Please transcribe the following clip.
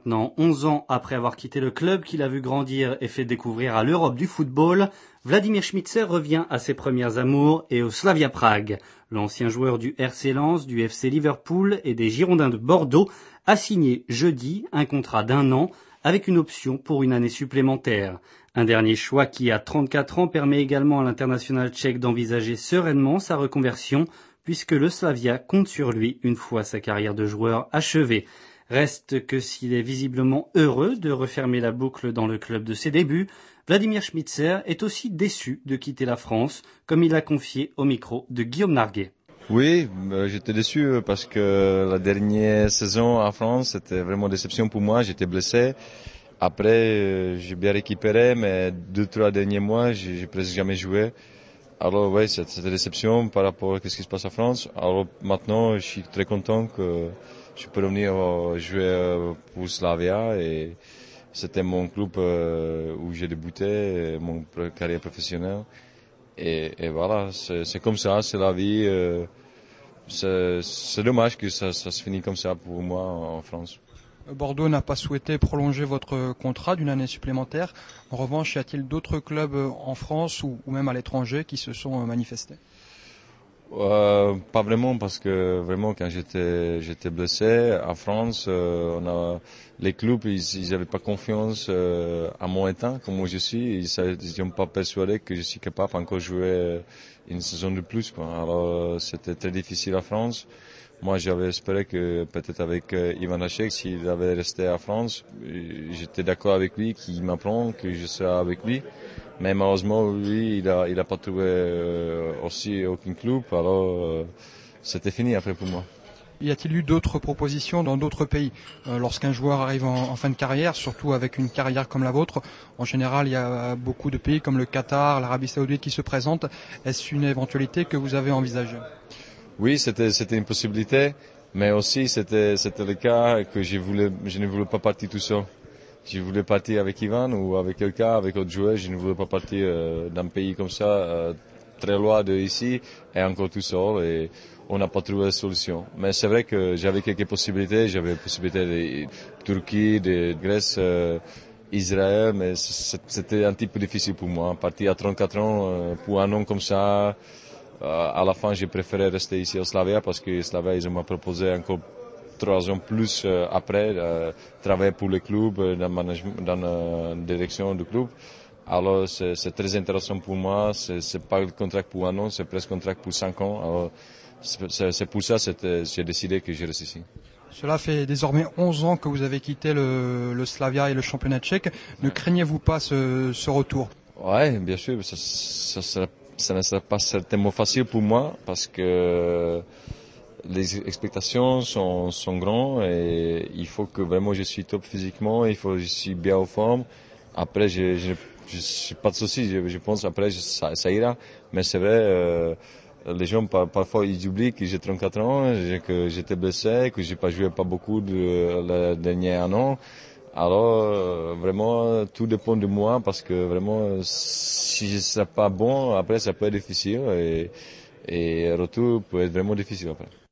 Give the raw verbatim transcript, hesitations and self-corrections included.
maintenant onze ans après avoir quitté le club qu'il a vu grandir et fait découvrir à l'Europe du football, Vladimir Šmicer revient à ses premières amours et au Slavia Prague. L'ancien joueur du R C Lens, du F C Liverpool et des Girondins de Bordeaux a signé jeudi un contrat d'un an avec une option pour une année supplémentaire. Un dernier choix qui, à trente-quatre ans, permet également à l'international tchèque d'envisager sereinement sa reconversion, puisque le Slavia compte sur lui une fois sa carrière de joueur achevée. Reste que s'il est visiblement heureux de refermer la boucle dans le club de ses débuts, Vladimir Šmicer est aussi déçu de quitter la France, comme il l'a confié au micro de Guillaume Narguet. Oui, euh, j'étais déçu parce que la dernière saison en France, c'était vraiment une déception pour moi. J'étais blessé. Après, euh, j'ai bien récupéré, mais deux, trois derniers mois, j'ai, j'ai presque jamais joué. Alors oui, c'était une déception par rapport à ce qui se passe en France. Alors maintenant, je suis très content que je peux revenir jouer pour Slavia et c'était mon club où j'ai débuté, mon carrière professionnelle. Et, et voilà, c'est, c'est comme ça, c'est la vie. C'est, c'est dommage que ça, ça se finisse comme ça pour moi en France. Bordeaux n'a pas souhaité prolonger votre contrat d'une année supplémentaire. En revanche, y a-t-il d'autres clubs en France ou, ou même à l'étranger qui se sont manifestés ? Euh, pas vraiment, parce que vraiment quand j'étais j'étais blessé en France, euh, on a les clubs ils ils avaient pas confiance euh, à mon état comme moi je suis, ils n'ont pas persuadé que je suis capable encore de jouer une saison de plus quoi. Alors c'était très difficile en France. Moi, j'avais espéré que peut-être avec euh, Ivan Hacek, s'il avait resté à France, j'étais d'accord avec lui, qu'il m'apprend, que je serai avec lui. Mais malheureusement, lui, il a, il a pas trouvé euh, aussi aucun club. Alors, euh, c'était fini après pour moi. Y a-t-il eu d'autres propositions dans d'autres pays ? euh, Lorsqu'un joueur arrive en, en fin de carrière, surtout avec une carrière comme la vôtre, en général, il y a beaucoup de pays comme le Qatar, l'Arabie Saoudite qui se présentent. Est-ce une éventualité que vous avez envisagée ? Oui, c'était c'était une possibilité, mais aussi c'était c'était le cas que je voulais je ne voulais pas partir tout seul. Je voulais partir avec Ivan ou avec quelqu'un, avec autre joueur. Je ne voulais pas partir euh, d'un pays comme ça, euh, très loin de ici, et encore tout seul. Et on n'a pas trouvé de solution. Mais c'est vrai que j'avais quelques possibilités. J'avais la possibilité de Turquie, de Grèce, euh, Israël, mais c'était un petit peu difficile pour moi. Partir à trente-quatre ans euh, pour un an comme ça. À la fin, j'ai préféré rester ici au Slavia parce que Slavia, ils m'ont proposé encore trois ans plus euh, après, euh, travailler pour le club, dans, management, dans la direction du club. Alors, c'est, c'est très intéressant pour moi. C'est, c'est pas le contrat pour un an, c'est presque un contrat pour cinq ans. Alors, c'est, c'est pour ça que j'ai décidé que je reste ici. Cela fait désormais onze ans que vous avez quitté le, le Slavia et le championnat tchèque. Ne craignez-vous pas ce, ce retour ? Oui, bien sûr. Ça, ça sera Ça ne sera pas certainement facile pour moi parce que les expectations sont, sont grandes et il faut que vraiment je suis top physiquement, il faut que je suis bien en forme. Après, je je, je, je pas de souci, je, je pense après ça, ça ira. Mais c'est vrai, euh, les gens par, parfois ils oublient que j'ai trente-quatre ans, que j'étais blessé, que j'ai pas joué pas beaucoup de la dernière an. Alors vraiment tout dépend de moi parce que vraiment si je ne serai pas bon après ça peut être difficile et et retour peut être vraiment difficile après.